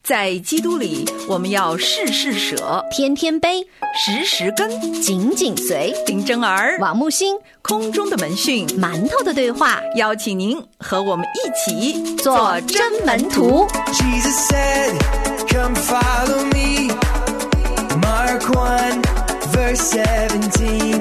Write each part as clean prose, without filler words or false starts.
在基督里，我们要事事舍， 天天悲， 时时跟， 紧紧随。 林真儿、 王木星， 空中的门讯， 馒头的对话， 邀请您和我们一起做真门徒。 Jesus said, come follow me. Mark 1, verse 17.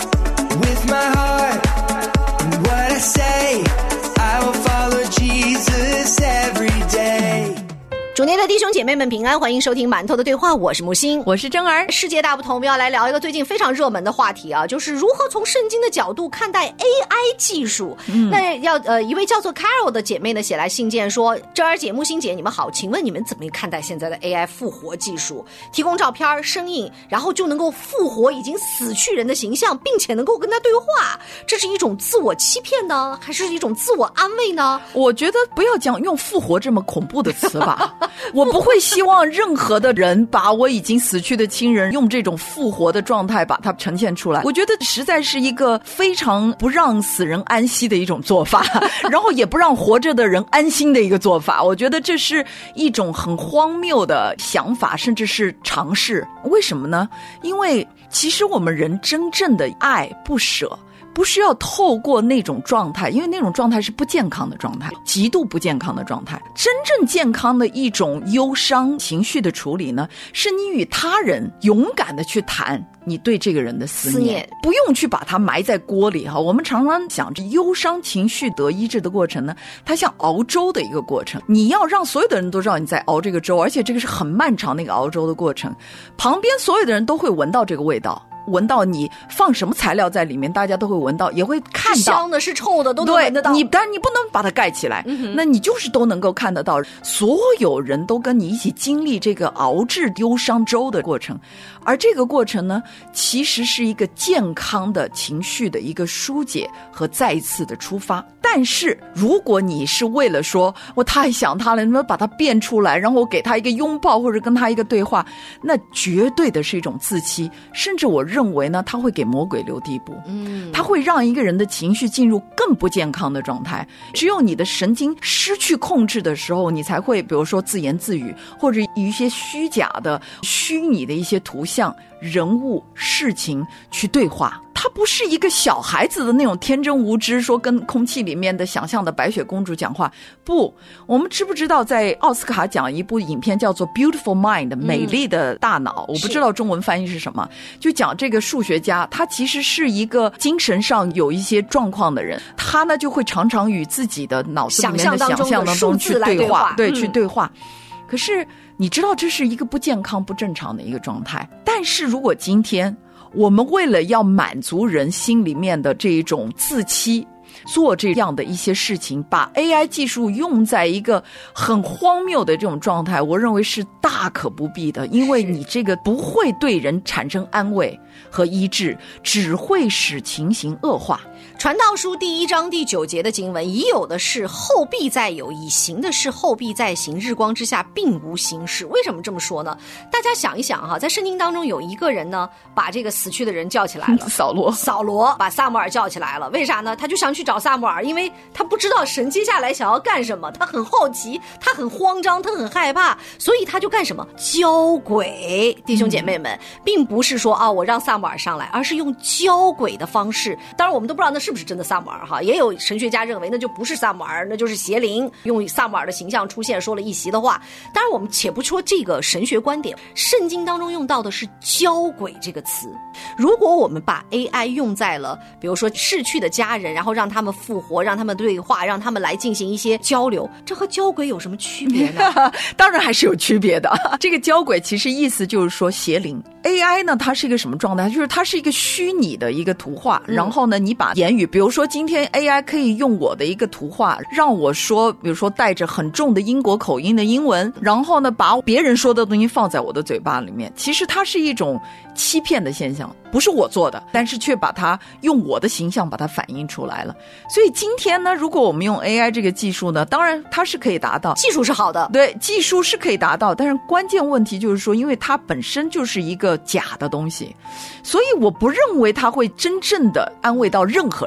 With my heart and what I say, I will follow Jesus every day. 主内的弟兄姐妹们平安，欢迎收听馒头的对话，我是木星， 我是真儿。 世界大不同，我们要来聊一个最近非常热门的话题啊，就是如何从圣经的角度看待 AI 技术。那一位叫做 Carol 的姐妹呢写来信件说，真儿姐、木星姐，你们好，请问你们怎么看待现在的 AI 复活技术？提供照片、声音，然后就能够复活已经死去人的形象，并且能够跟他对话，这是一种自我欺骗呢，还是一种自我安慰呢？ 我觉得不要讲用复活这么恐怖的词吧。我不会希望任何的人把我已经死去的亲人用这种复活的状态把它呈现出来，我觉得实在是一个非常不让死人安息的一种做法，然后也不让活着的人安心的一个做法。我觉得这是一种很荒谬的想法，甚至是尝试。为什么呢？因为其实我们人真正的爱不舍不需要透过那种状态，因为那种状态是不健康的状态，极度不健康的状态。真正健康的一种忧伤情绪的处理呢，是你与他人勇敢的去谈你对这个人的思念，不用去把它埋在锅里哈。我们常常想着忧伤情绪得医治的过程呢，它像熬粥的一个过程，你要让所有的人都知道你在熬这个粥，而且这个是很漫长的一个熬粥的过程，旁边所有的人都会闻到这个味道，闻到你放什么材料在里面，大家都会闻到，也会看到是香的是臭的都能闻得到。 但你不能把它盖起来，那你就是都能够看得到，所有人都跟你一起经历这个熬制忧伤粥的过程。而这个过程呢，其实是一个健康的情绪的一个疏解和再一次的出发。但是如果你是为了说我太想他了，能不能把他变出来，然后我给他一个拥抱或者跟他一个对话，那绝对的是一种自欺，甚至我认为呢，他会给魔鬼留地步。他会让一个人的情绪进入更不健康的状态。只有你的神经失去控制的时候，你才会比如说自言自语，或者以一些虚假的虚拟的一些图像、人物、事情去对话。他不是一个小孩子的那种天真无知，说跟空气里面的想象的白雪公主讲话。不，我们知不知道在奥斯卡奖一部影片叫做 Beautiful Mind 美丽的大脑，我不知道中文翻译是什么，就讲这个数学家，他其实是一个精神上有一些状况的人，他呢就会常常与自己的脑子里面的想象当中去对话，去对话。可是你知道这是一个不健康不正常的一个状态。但是如果今天我们为了要满足人心里面的这一种自欺，做这样的一些事情，把 AI 技术用在一个很荒谬的这种状态，我认为是大可不必的。因为你这个不会对人产生安慰和医治，只会使情形恶化。 传道书第1章第9节的经文，已有的事后必再有，已行的事后必再行，日光之下并无新事。为什么这么说呢？大家想一想哈，在圣经当中有一个人呢，把这个死去的人叫起来了，扫罗把撒母耳叫起来了。为啥呢？他就想去找撒母耳，因为他不知道神接下来想要干什么，他很好奇，他很慌张，他很害怕，所以他就干什么？交鬼。弟兄姐妹们，并不是说我让撒母耳上来，而是用交鬼的方式。当然我们都不知道那是不是真的撒母耳哈，也有神学家认为那就不是撒母耳，那就是邪灵用撒母耳的形象出现，说了一席的话。当然我们且不说这个神学观点，圣经当中用到的是交鬼这个词。如果我们把 AI 用在了比如说逝去的家人，然后让他们复活，让他们对话，让他们来进行一些交流，这和交鬼有什么区别呢？ 当然还是有区别的。这个交鬼其实意思就是说邪灵。AI 呢，它是一个什么状态？就是它是一个虚拟的一个图画，然后呢，你把言语，比如说今天 AI 可以用我的一个图画，让我说，比如说带着很重的英国口音的英文，然后呢，把别人说的东西放在我的嘴巴里面。其实它是一种欺骗的现象，不是我做的，但是却把它用我的形象把它反映出来了。所以今天呢，如果我们用 AI 这个技术呢，当然它是可以达到， 技术是好的， 对，技术是可以达到，但是关键问题就是说，因为它本身就是一个假的东西，所以我不认为它会真正的安慰到任何人。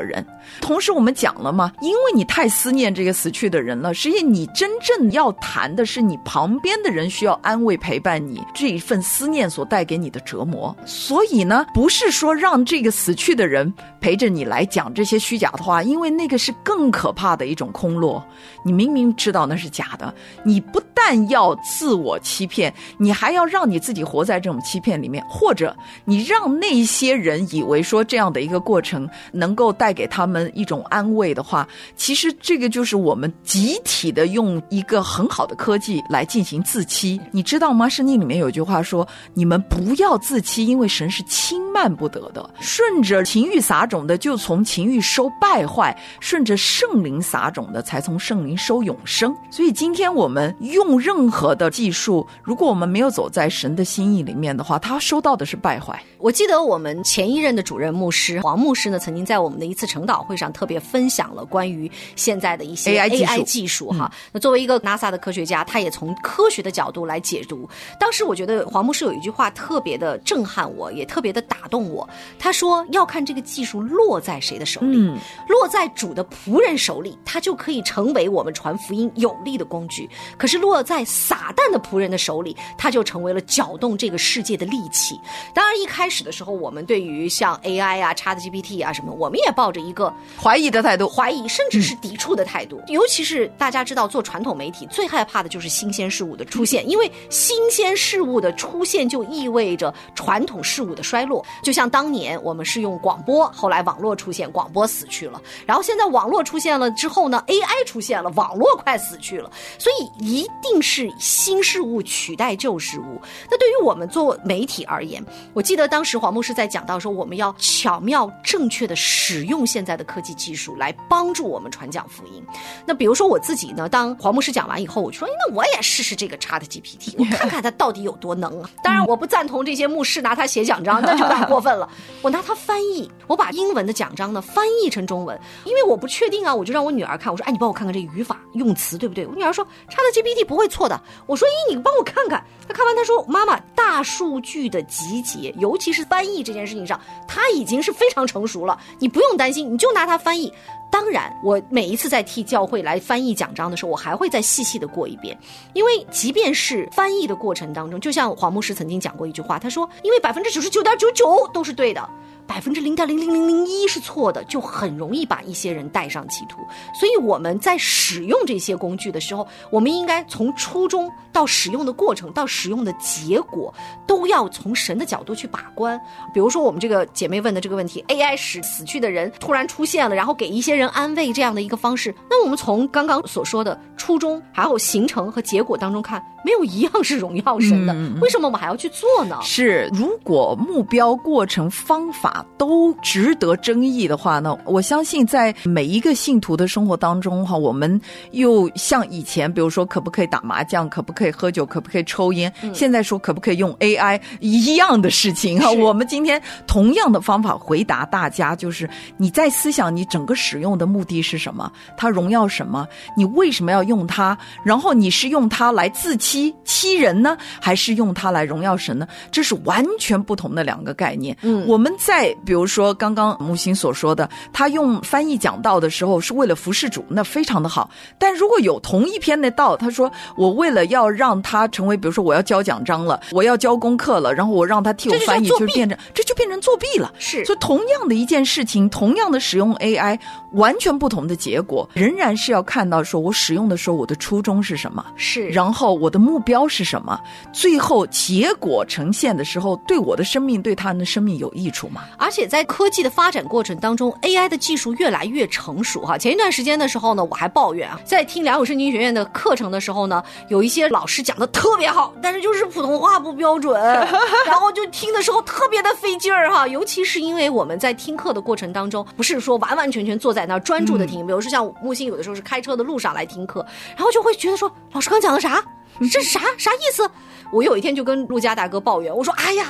同时我们讲了嘛，因为你太思念这个死去的人了，实际你真正要谈的是你旁边的人需要安慰陪伴你，这一份思念所带给你的折磨。所以呢，不是说让这个死去的人陪着你来讲这些虚假的话，因为那个是更可怕的一种空落。你明明知道那是假的，你不但要自我欺骗，你还要让你自己活在这种欺骗里面，或者你让那些人以为说这样的一个过程能够带给他们一种安慰的话，其实这个就是我们集体的用一个很好的科技来进行自欺。你知道吗？圣经里面有句话说，你们不要自欺，因为神是轻慢不得的。顺着情欲撒种的就从情欲收败坏，顺着圣灵撒种的才从圣灵收永生。所以今天我们用任何的技术，如果我们没有走在神的心意里面的话，他收到的是败坏。 我记得我们前一任的主任牧师黄牧师呢，曾经在我们的一次晨祷会上特别分享了关于现在的一些 AI 技术哈。那作为一个 NASA 的科学家，他也从科学的角度来解读。当时我觉得黄牧师有一句话特别的震撼我，也特别的打动我。他说要看这个技术落在谁的手里，落在主的仆人手里，它就可以成为我们传福音有力的工具。可是落在撒旦的仆人的手里，它就成为了搅动这个世界的利器。当然一开始的时候，我们对于像 AI 啊 ChatGPT 啊什么，我们也抱着一个怀疑的态度， 怀疑甚至是抵触的态度。尤其是大家知道做传统媒体最害怕的就是新鲜事物的出现，因为新鲜事物的出现就意味着传统事物的衰落。就像当年我们是用广播，后来网络出现，广播死去了，然后现在网络出现了之后呢 AI 出现了，网络快死去了。所以一定是新事物取代旧事物。那对于我们做媒体而言，我记得当时黄牧师在讲到说，我们要巧妙正确的使用现在的科技技术来帮助我们传讲福音。那比如说我自己呢，当黄牧师讲完以后，我就说那我也试试这个 ChatGPT， 我看看它到底有多能啊。当然我不赞同这些牧师拿它写讲章，那就有点过分了。我拿它翻译，我把英文的讲章呢翻译成中文，因为我不确定啊，我就让我女儿看，我说你帮我看看这个语法用词对不对。我女儿说 ChatGPT 不会错的。我说你帮我看看。她看完她说妈妈，大数据的集结尤其是翻译这件事情上，它已经是非常成熟了，你不用担心，你就拿它翻译。当然我每一次在替教会来翻译讲章的时候，我还会再细细的过一遍。因为即便是翻译的过程当中，就像黄牧师曾经讲过一句话，他说因为 99.99% 都是对的，0.00001% 是错的，就很容易把一些人带上歧途。所以我们在使用这些工具的时候，我们应该从初衷到使用的过程到使用的结果，都要从神的角度去把关。比如说我们这个姐妹问的这个问题， AI 使死去的人突然出现了，然后给一些人安慰，这样的一个方式，那我们从刚刚所说的初衷还有形成和结果当中看，没有一样是荣耀神的，为什么我们还要去做呢？ 是，如果目标、过程、方法都值得争议的话呢，我相信在每一个信徒的生活当中我们又像以前比如说可不可以打麻将，可不可以喝酒，可不可以抽烟，现在说可不可以用 AI 一样的事情我们今天同样的方法回答大家，就是你在思想你整个使用的目的是什么，它荣耀什么，你为什么要用它，然后你是用它来自欺人呢，还是用它来荣耀神呢？这是完全不同的两个概念。我们在比如说刚刚木星所说的，他用翻译讲道的时候是为了服侍主，那非常的好。但如果有同一篇的道，他说我为了要让他成为，比如说我要交奖章了，我要交功课了，然后我让他替我翻译，这就变成作弊了。 是， 所以同样的一件事情，同样的使用 AI， 完全不同的结果，仍然是要看到说我使用的时候我的初衷是什么， 是， 然后我的目标是什么，最后结果呈现的时候对我的生命对他人的生命有益处吗？ 而且在科技的发展过程当中 AI 的技术越来越成熟哈。前一段时间的时候呢，我还抱怨在听良友圣经学院的课程的时候呢，有一些老师讲的特别好，但是就是普通话不标准然后就听的时候特别的费劲儿哈。尤其是因为我们在听课的过程当中，不是说完完全全坐在那儿专注的听，比如说像木星有的时候是开车的路上来听课，然后就会觉得说老师刚讲的啥，这是啥意思。我有一天就跟陆家大哥抱怨，我说哎呀，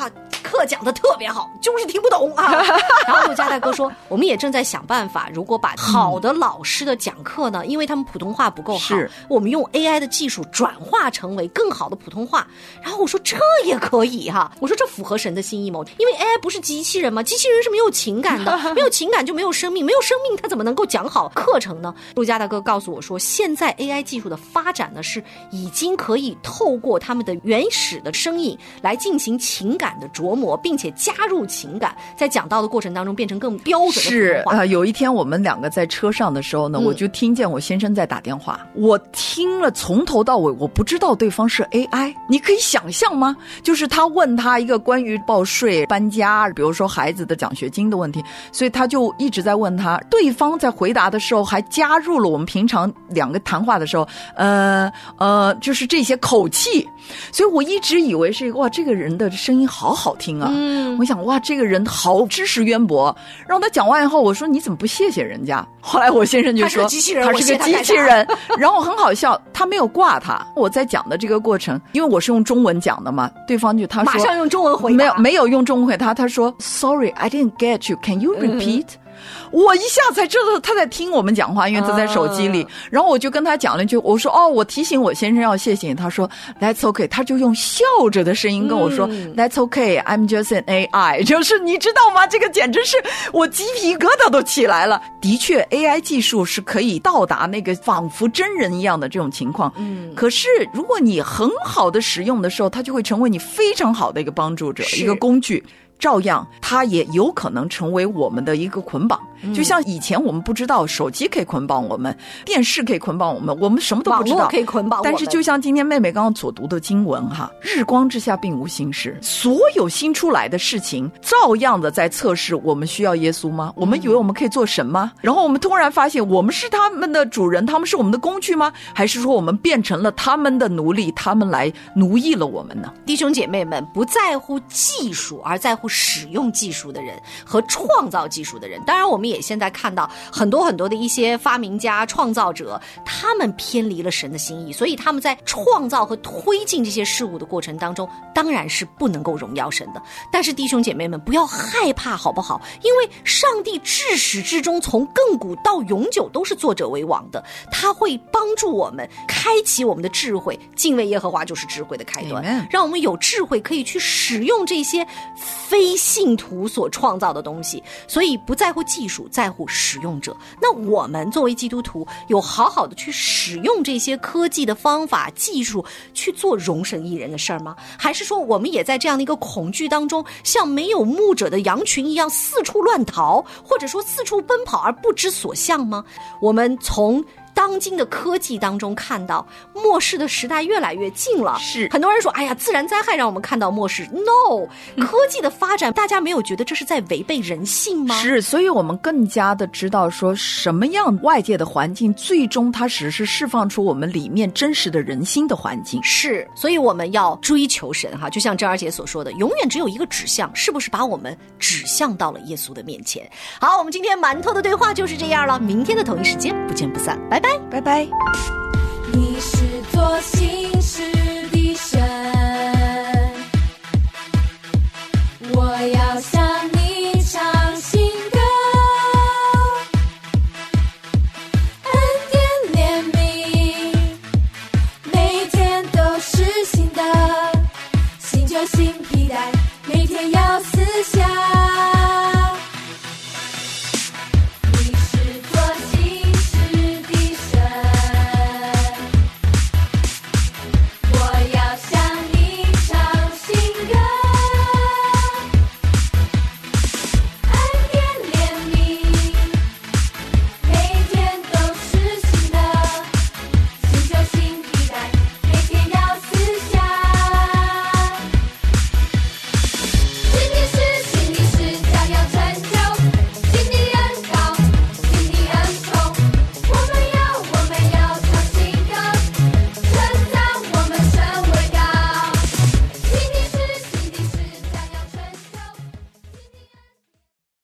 课讲得特别好，就是听不懂啊。然后陆家大哥说，我们也正在想办法，如果把好的老师的讲课呢，因为他们普通话不够好，我们用 AI 的技术转化成为更好的普通话。然后我说这也可以哈，我说这符合神的心意吗？因为 AI 不是机器人吗？机器人是没有情感的，没有情感就没有生命，没有生命它怎么能够讲好课程呢？陆家大哥告诉我说，现在 AI 技术的发展呢，是已经可以透过他们的原始的声音来进行情感的琢磨，并且加入情感，在讲道的过程当中变成更标准的普通话。 是有一天我们两个在车上的时候呢，我就听见我先生在打电话，我听了从头到尾，我不知道对方是 AI。你可以想象吗？就是他问他一个关于报税、搬家，比如说孩子的奖学金的问题，所以他就一直在问他，对方在回答的时候还加入了我们平常两个谈话的时候就是这些口气，所以我一直以为是哇，这个人的声音好好听啊。我想哇，这个人好知识渊博。然后他讲完以后，我说你怎么不谢谢人家？后来我先生就说他是个机器人， 他是个机器人。然后很好笑，他没有挂他。我在讲的这个过程，因为我是用中文讲的嘛，对方就他说马上用中文回答， 没有用中文回答，他说 Sorry, I didn't get you. Can you repeat?我一下才知道他在听我们讲话，因为他在手机里。然后我就跟他讲了一句，我说我提醒我先生要谢谢你。他说 That's okay， 他就用笑着的声音跟我说That's okay, I'm just an AI。 就是你知道吗，这个简直是我鸡皮疙瘩都起来了。的确 AI 技术是可以到达那个仿佛真人一样的这种情况，可是如果你很好的使用的时候，它就会成为你非常好的一个帮助者，一个工具。照样它也有可能成为我们的一个捆绑，就像以前我们不知道手机可以捆绑我们，电视可以捆绑我们，我们什么都不知道， 网络可以捆绑我们。 但是就像今天妹妹刚刚所读的经文哈，日光之下并无新事，所有新出来的事情照样的在测试我们需要耶稣吗？我们以为我们可以做神吗？然后我们突然发现我们是他们的主人，他们是我们的工具吗？还是说我们变成了他们的奴隶，他们来奴役了我们呢？ 弟兄姐妹们，不在乎技术而在乎使用技术的人和创造技术的人。当然我们也现在看到很多很多的一些发明家创造者，他们偏离了神的心意，所以他们在创造和推进这些事物的过程当中当然是不能够荣耀神的。但是弟兄姐妹们不要害怕好不好？因为上帝至始至终从亘古到永久都是作者为王的，他会帮助我们开启我们的智慧，敬畏耶和华就是智慧的开端，让我们有智慧可以去使用这些非信徒所创造的东西。所以不在乎技术，在乎使用者。那我们作为基督徒有好好的去使用这些科技的方法技术去做荣神益人的事儿吗？还是说我们也在这样的一个恐惧当中，像没有牧者的羊群一样四处乱逃，或者说四处奔跑而不知所向吗？我们从当今的科技当中看到末世的时代越来越近了。 是很多人说哎呀，自然灾害让我们看到末世。 No， 科技的发展大家没有觉得这是在违背人性吗？ 是，所以我们更加的知道说什么样外界的环境最终它只是释放出我们里面真实的人心的环境。 是，所以我们要追求神哈，就像郑二姐所说的，永远只有一个指向，是不是把我们指向到了耶稣的面前？好，我们今天馒头的对话就是这样了，明天的同一时间不见不散，拜拜拜拜。 你是做心事的神，我要向你唱新歌，恩典怜悯每天都是新的，新就新